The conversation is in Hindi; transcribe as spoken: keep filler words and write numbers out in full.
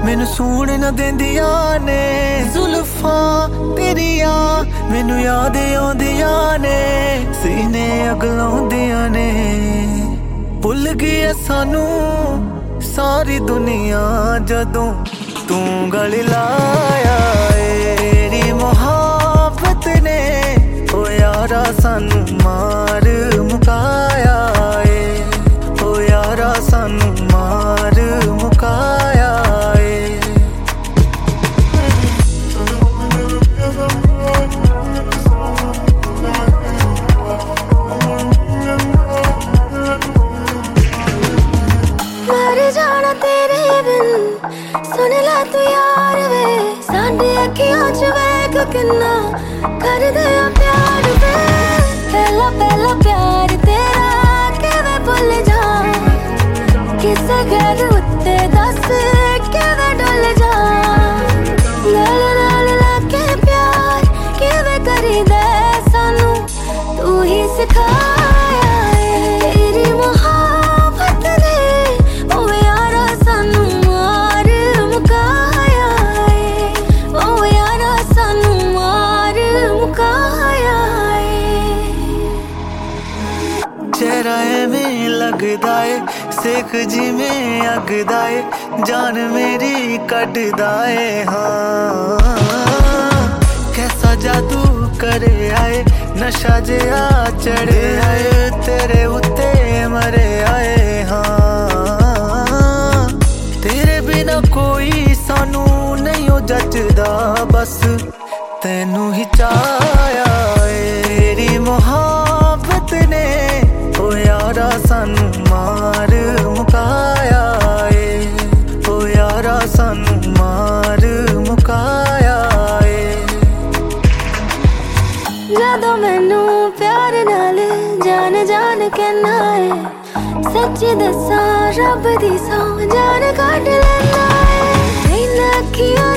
मैनू सूण न देंदिया ने जुल्फा तेरिया, मैनू याद आउंदिया ने सीने अगलाउंदिया ने। भुल गई है सानू सारी दुनिया जदों तू गल लाया। तेरी मोहब्बत ने ओ यारा सानू मार मुकाया ए, ओ यारा सानू मार मुकाया ए। मर जाना तेरे बिन, सुन ला तू यार वे, साडे अखियां च वेख किन्ना कर दिया प्यार वे। पहला पहला प्यार तेरा किवें भुल जा, किसे गैर उत्ते दस किवें डुल जा। नाल नाल लाके प्यार किवें करीदा सानू तू ही सिखाया है। तेरी मोहब्बत ने ओ यारा सानू मार मुकाया है, ओ यारा सानू मार मुकाया है। चेहरा एवें लगदा ए सेख जिवें अगदा ए, जान मेरी कटदा ए हाँ। कैसा जादू करे आए, नशा जिहा चढ़े आए, तेरे उत्ते मरे आए हाँ। तेरे बिना कोई सानू नहीं हो जचदा, बस तेनू ही चाया ए। तेरी मोहब्बत ने ओ यारा सानू मार मुकाया ए, ओ यारा सानू मार मुकाया ए। जदों मैनू प्यार नाल जान जान कहना है, सच्ची दसा रब दी सौ जान कट लेना है। इन अखियां